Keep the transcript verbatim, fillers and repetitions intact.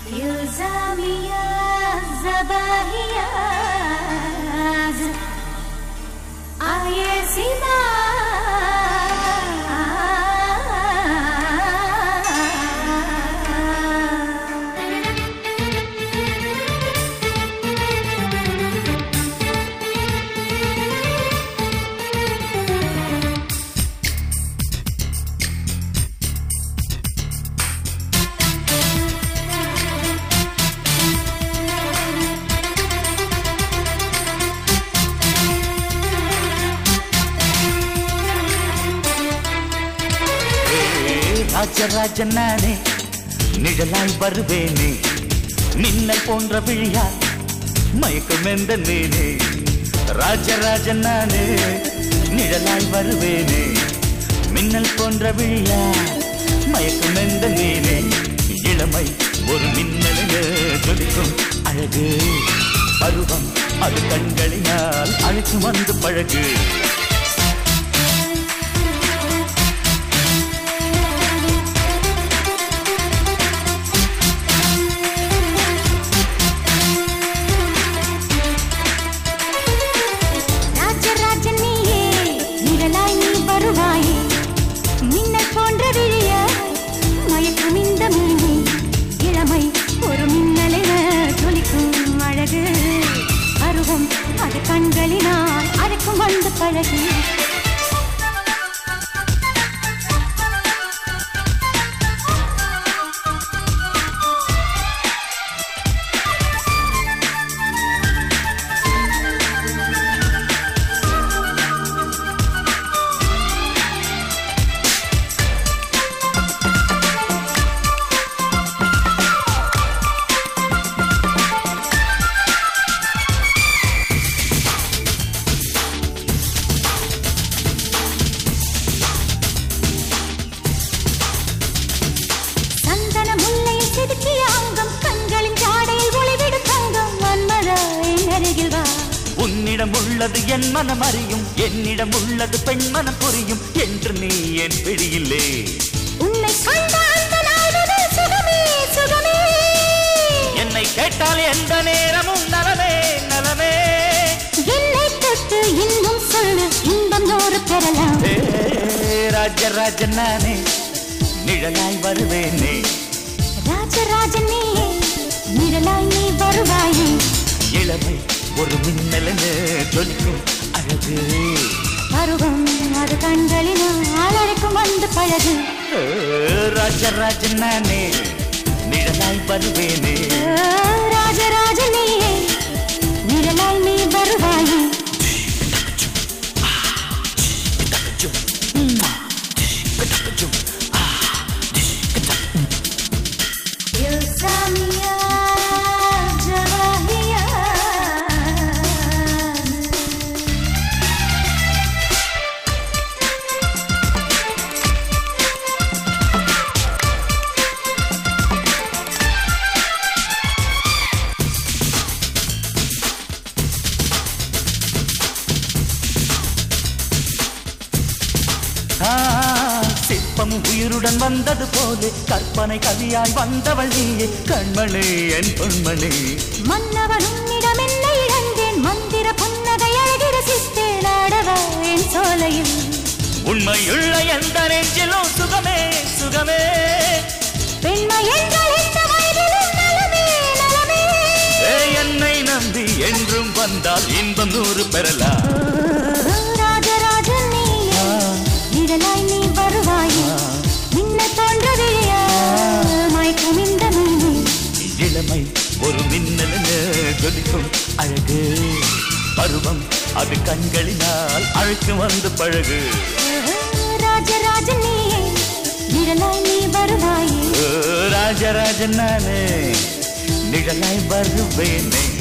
يلزمي الزباهيات أيسما ராஜராஜன் நானே நிழலாய் வருவேனே மின்னல் போன்ற விழியால் மயக்கம் எந்த நீனே ராஜராஜன் நானே நிழலாய் வருவேனே மின்னல் போன்ற விழியால் மயக்கம் எந்த நீனே இளமை ஒரு மின்னலில் ஜொலிக்கும் அழகு பருவம் அது கண்களினால் அழைத்து வந்து பழகு அது கண்களினால் அழைக்கும் வந்து பழகு உன்னிடம் உள்ளது என் மனம் அறியும் என்னிடம் உள்ளது பெண் மனம் புரியும் என்று நீ என் பிடியில்லே உன்னை கண்ட அந்த நாளில் சுகமே சுகமே என்னை கேட்டால் எந்த நேரமும் நலமே நலமே என்னை தொட்டு இன்னும் சொல்லு இன்பம் நூறு பெறலாம் ராஜராஜன் நானே நிழலாய் வருவேனே ராஜராஜன் நீயே நிழலாய் நீ வருவாயே இளமை ஒரு மின்னலனு ஜொலிக்கும் அழகு பருவம் அது கண்களினால் அழைக்கும் வந்து பழகு ராஜராஜன் நானே நிழலாய் வருவேனே ராஜராஜன் நீயே நிழலாய் நீ வருவாயே சிற்பம் உயிருடன் வந்தது போலே கற்பனை கவியாய் வந்தவள் நீயே கண்மணி என் பொன்மணி மன்னவன் உன்னிடம் என்ன இழந்தேன் மந்திர புன்னகை அழகி ரசித்தேன் ஆடவா என் சோலையில் உண்மையுள்ள எந்த நெஞ்சிலும் சுகமே சுகமே பெண்மை என்றால் எந்த வயதிலும் நலமே நலமே என்னை நம்பி என்றும் வந்தால் இன்பம் நூறு பெறலாம் ராஜராஜன் நீயே நிழலாய் நீ வருவாயே மின்ன தோன்றவில்லையா மயக்கும் இந்த மீனே இளமை ஒரு மின்னலனு ஜொலிக்கும் அழகு பருவம் அது கண்களினால் அழைக்கும் வந்து பழகு ராஜராஜன் நீயே நிழலாய் நீ வருவாயே ராஜராஜன் நானே நிழலாய் வருவேனே